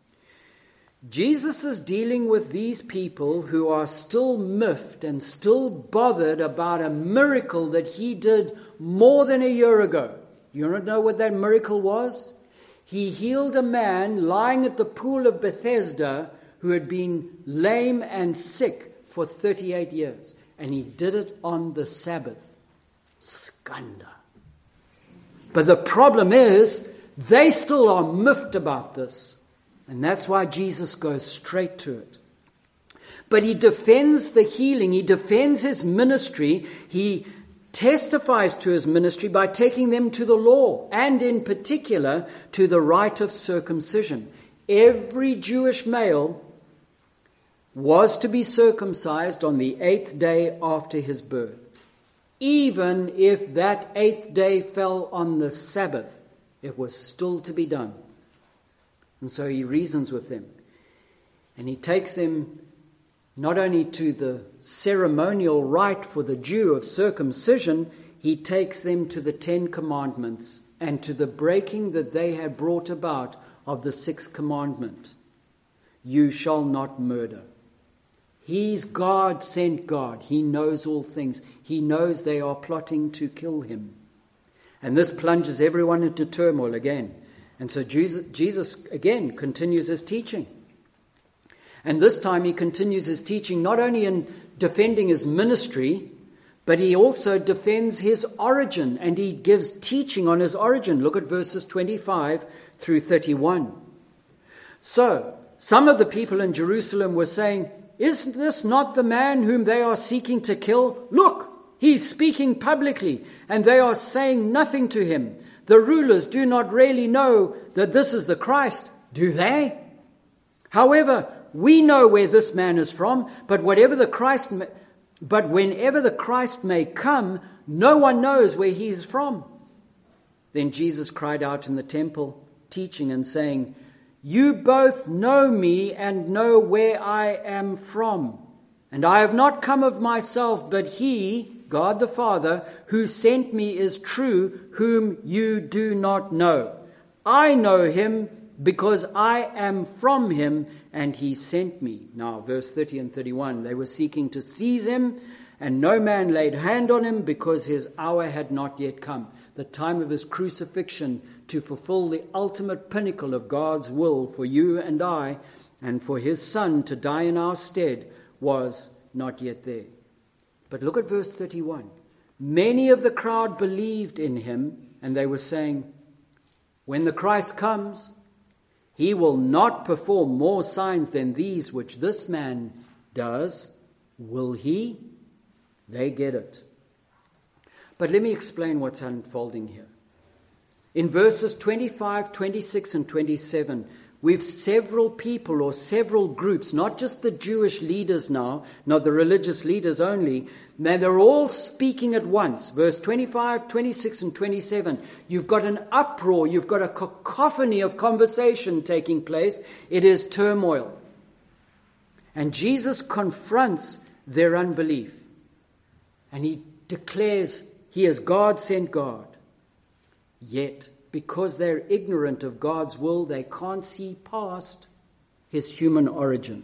S1: Jesus is dealing with these people who are still miffed and still bothered about a miracle that he did more than a year ago. You want to know what that miracle was? He healed a man lying at the pool of Bethesda who had been lame and sick for 38 years. And he did it on the Sabbath. Skanda. But the problem is, they still are miffed about this. And that's why Jesus goes straight to it. But he defends the healing. He defends his ministry. He testifies to his ministry by taking them to the law, and in particular to the rite of circumcision. Every Jewish male was to be circumcised on the 8th day after his birth. Even if that 8th day fell on the Sabbath, it was still to be done. And so he reasons with them. And he takes them not only to the ceremonial rite for the Jew of circumcision, he takes them to the 10 Commandments and to the breaking that they had brought about of the 6th commandment. You shall not murder. He's God sent God. He knows all things. He knows they are plotting to kill him. And this plunges everyone into turmoil again. And so Jesus again continues his teaching. And this time he continues his teaching not only in defending his ministry, but he also defends his origin, and he gives teaching on his origin. Look at verses 25 through 31. So, some of the people in Jerusalem were saying, is this not the man whom they are seeking to kill? Look, he's speaking publicly, and they are saying nothing to him. The rulers do not really know that this is the Christ, do they? However, we know where this man is from, but whatever the Christ But whenever the Christ may come, no one knows where he is from." Then Jesus cried out in the temple, teaching and saying, "You both know me and know where I am from. And I have not come of myself, but he, God the Father, who sent me is true, whom you do not know. I know him because I am from him, and he sent me." Now, verse 30 and 31, they were seeking to seize him, and no man laid hand on him because his hour had not yet come. The time of his crucifixion to fulfill the ultimate pinnacle of God's will for you and I, and for his Son to die in our stead, was not yet there. But look at verse 31. Many of the crowd believed in him, and they were saying, "When the Christ comes, he will not perform more signs than these which this man does, will he?" They get it. But let me explain what's unfolding here. In verses 25, 26, and 27, we've several people or several groups, not just the Jewish leaders now, not the religious leaders only. Now they're all speaking at once. Verse 25, 26, and 27. You've got an uproar. You've got a cacophony of conversation taking place. It is turmoil. And Jesus confronts their unbelief. And he declares he is God sent God. Yet, because they're ignorant of God's will, they can't see past his human origin.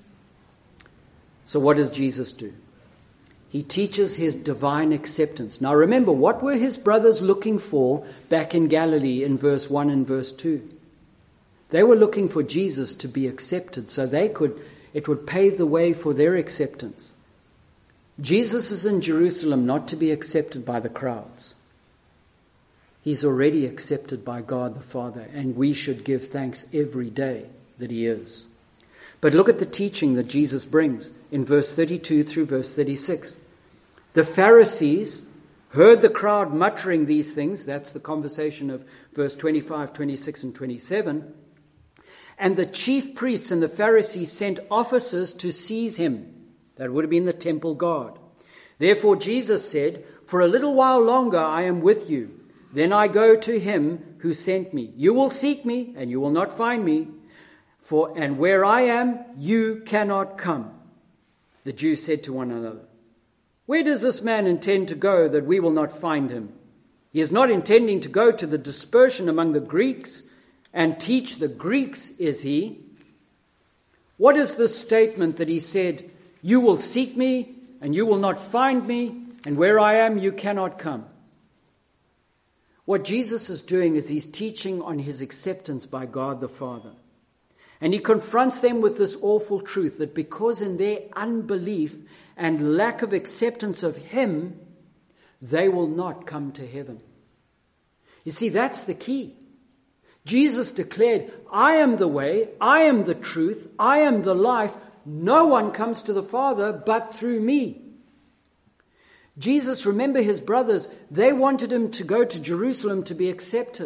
S1: So what does Jesus do? He teaches his divine acceptance. Now remember, what were his brothers looking for back in Galilee in verse 1 and verse 2? They were looking for Jesus to be accepted so it would pave the way for their acceptance. Jesus is in Jerusalem not to be accepted by the crowds. He's already accepted by God the Father, and we should give thanks every day that he is. But look at the teaching that Jesus brings in verse 32 through verse 36. The Pharisees heard the crowd muttering these things. That's the conversation of verse 25, 26, and 27. And the chief priests and the Pharisees sent officers to seize him. That would have been the temple guard. Therefore Jesus said, "For a little while longer I am with you. Then I go to him who sent me. You will seek me, and you will not find me. And where I am, you cannot come." The Jews said to one another, "Where does this man intend to go that we will not find him? He is not intending to go to the dispersion among the Greeks and teach the Greeks, is he? What is this statement that he said, 'You will seek me, and you will not find me, and where I am, you cannot come'?" What Jesus is doing is he's teaching on his acceptance by God the Father. And he confronts them with this awful truth that because in their unbelief and lack of acceptance of him, they will not come to heaven. You see, that's the key. Jesus declared, "I am the way, I am the truth, I am the life. No one comes to the Father but through me." Jesus, remember his brothers, they wanted him to go to Jerusalem to be accepted.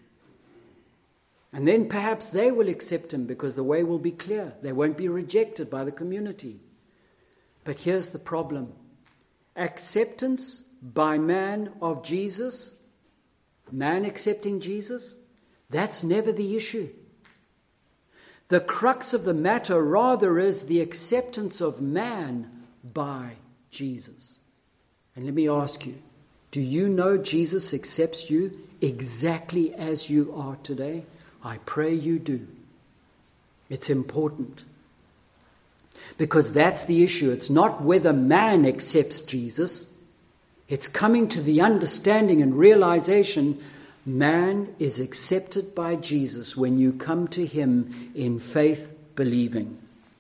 S1: And then perhaps they will accept him because the way will be clear. They won't be rejected by the community. But here's the problem. Acceptance by man of Jesus, man accepting Jesus, that's never the issue. The crux of the matter rather is the acceptance of man by Jesus. And let me ask you, do you know Jesus accepts you exactly as you are today? I pray you do. It's important. Because that's the issue. It's not whether man accepts Jesus. It's coming to the understanding and realization man is accepted by Jesus when you come to him in faith believing.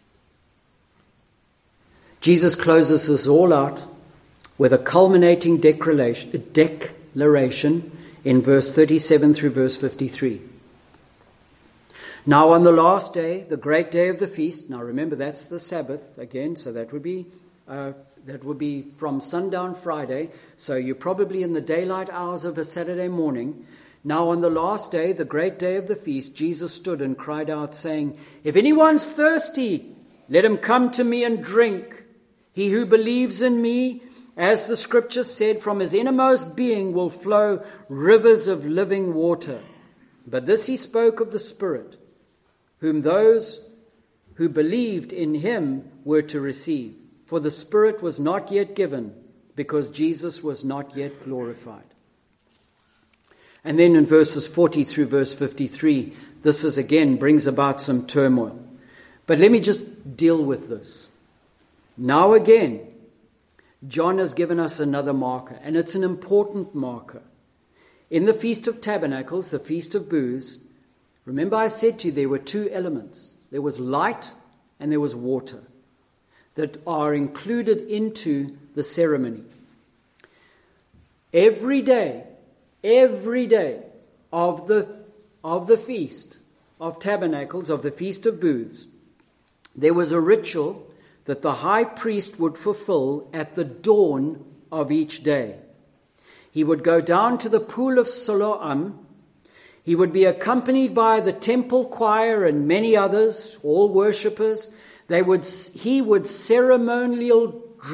S1: Jesus closes this all out with a culminating declaration in verse 37 through verse 53. Now on the last day, the great day of the feast, now remember that's the Sabbath again, so that would be from sundown Friday, so you're probably in the daylight hours of a Saturday morning. Now on the last day, the great day of the feast, Jesus stood and cried out saying, "If anyone's thirsty, let him come to me and drink. He who believes in me, as the scripture said, from his innermost being will flow rivers of living water. But this he spoke of the Spirit, whom those who believed in him were to receive. For the Spirit was not yet given, because Jesus was not yet glorified. And then in verses 40 through verse 53, this is again brings about some turmoil. But let me just deal with this. Now again, John has given us another marker, and it's an important marker. In the Feast of Tabernacles, the Feast of Booths, remember I said to you there were two elements. There was light and there was water that are included into the ceremony. Every day of the Feast of Tabernacles, of the Feast of Booths, there was a ritual that the high priest would fulfill at the dawn of each day. He would go down to the pool of Siloam. He would be accompanied by the temple choir and many others, all worshippers. He would ceremonially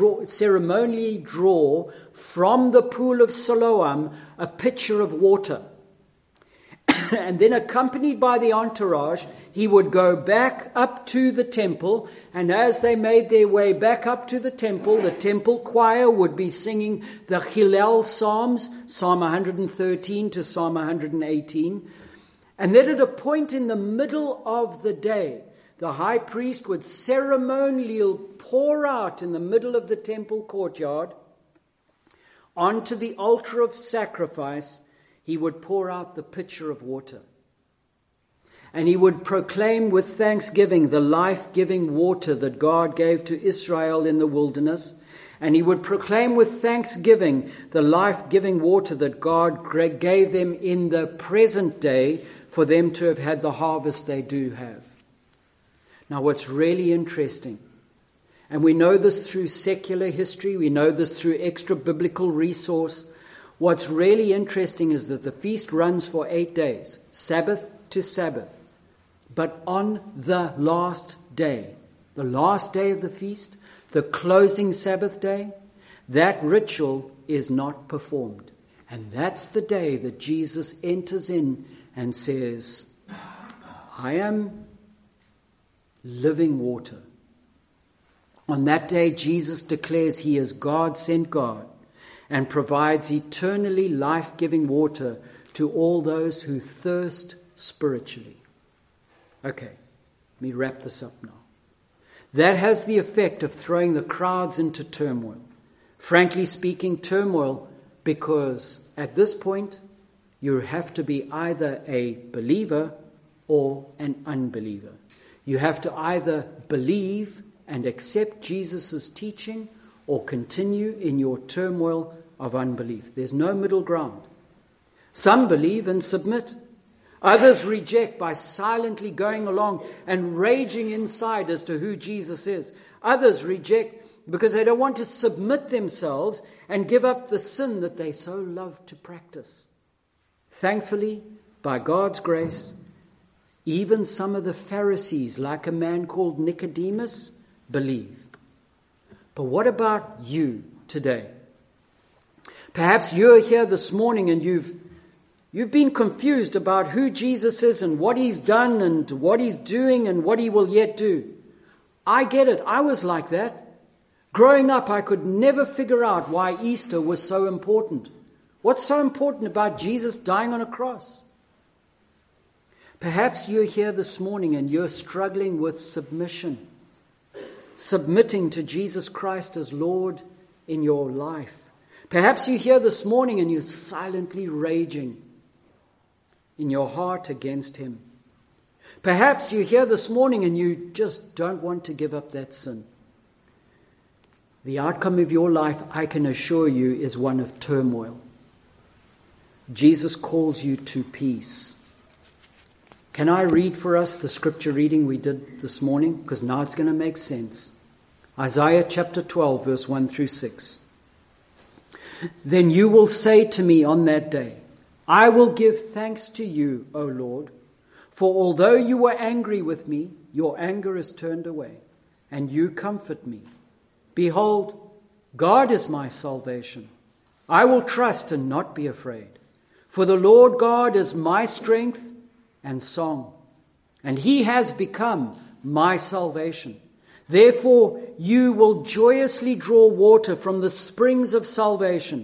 S1: draw from the pool of Siloam a pitcher of water. And then accompanied by the entourage, he would go back up to the temple. And as they made their way back up to the temple choir would be singing the Hillel Psalms, Psalm 113 to Psalm 118. And then at a point in the middle of the day, the high priest would ceremonially pour out in the middle of the temple courtyard onto the altar of sacrifice. He would pour out the pitcher of water. And he would proclaim with thanksgiving the life-giving water that God gave to Israel in the wilderness. And he would proclaim with thanksgiving the life-giving water that God gave them in the present day for them to have had the harvest they do have. Now what's really interesting, and we know this through secular history, we know this through extra-biblical resource, what's really interesting is that the feast runs for 8 days, Sabbath to Sabbath. But on the last day of the feast, the closing Sabbath day, that ritual is not performed. And that's the day that Jesus enters in and says, I am living water. On that day, Jesus declares he is God sent God, and provides eternally life-giving water to all those who thirst spiritually. Okay, let me wrap this up now. That has the effect of throwing the crowds into turmoil. Frankly speaking, turmoil because at this point you have to be either a believer or an unbeliever. You have to either believe and accept Jesus' teaching or continue in your turmoil of unbelief. There's no middle ground. Some believe and submit. Others reject by silently going along and raging inside as to who Jesus is. Others reject because they don't want to submit themselves and give up the sin that they so love to practice. Thankfully, by God's grace, even some of the Pharisees, like a man called Nicodemus, believe. But what about you today? Perhaps you're here this morning and you've been confused about who Jesus is and what he's done and what he's doing and what he will yet do. I get it. I was like that. Growing up, I could never figure out why Easter was so important. What's so important about Jesus dying on a cross? Perhaps you're here this morning and you're struggling with submission, submitting to Jesus Christ as Lord in your life. Perhaps you're here this morning and you're silently raging in your heart against him. Perhaps you're here this morning and you just don't want to give up that sin. The outcome of your life, I can assure you, is one of turmoil. Jesus calls you to peace. Can I read for us the scripture reading we did this morning? Because now it's going to make sense. Isaiah chapter 12, verse 1 through 6. Then you will say to me on that day, I will give thanks to you, O Lord, for although you were angry with me, your anger is turned away, and you comfort me. Behold, God is my salvation. I will trust and not be afraid. For the Lord God is my strength and song, and he has become my salvation. Therefore you will joyously draw water from the springs of salvation.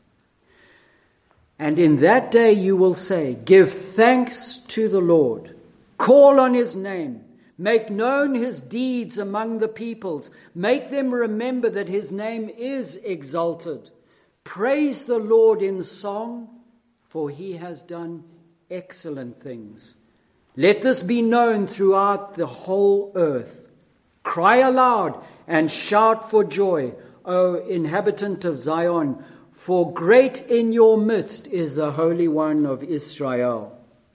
S1: And in that day you will say, give thanks to the Lord. Call on his name. Make known his deeds among the peoples. Make them remember that his name is exalted. Praise the Lord in song, for he has done excellent things. Let this be known throughout the whole earth. Cry aloud and shout for joy, O inhabitant of Zion, for great in your midst is the Holy One of Israel.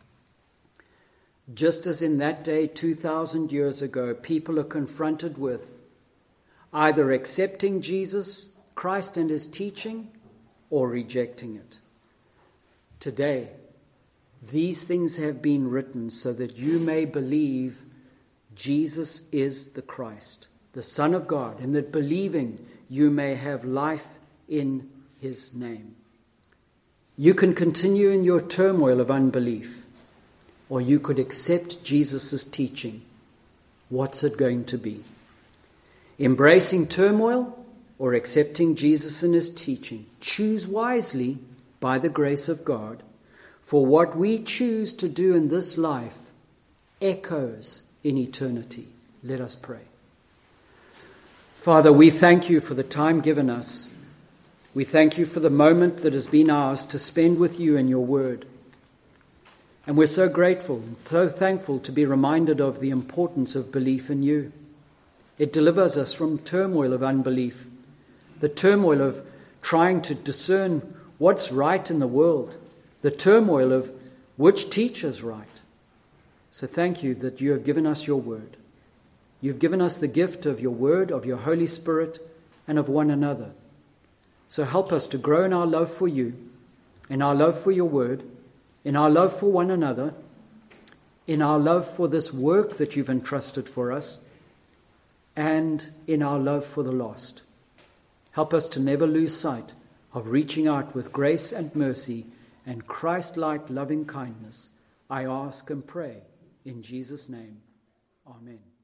S1: Just as in that day 2,000 years ago, people are confronted with either accepting Jesus Christ and his teaching or rejecting it. Today, these things have been written so that you may believe Jesus is the Christ, the Son of God, and that believing you may have life in his name. You can continue in your turmoil of unbelief, or you could accept Jesus' teaching. What's it going to be? Embracing turmoil or accepting Jesus and his teaching? Choose wisely by the grace of God, for what we choose to do in this life echoes in eternity. Let us pray. Father, we thank you for the time given us. We thank you for the moment that has been ours to spend with you in your word. And we're so grateful and so thankful to be reminded of the importance of belief in you. It delivers us from turmoil of unbelief, the turmoil of trying to discern what's right in the world, the turmoil of which teacher's right. So thank you that you have given us your word. You've given us the gift of your word, of your Holy Spirit, and of one another. So help us to grow in our love for you, in our love for your word, in our love for one another, in our love for this work that you've entrusted for us, and in our love for the lost. Help us to never lose sight of reaching out with grace and mercy and Christ-like loving kindness. I ask and pray in Jesus' name. Amen.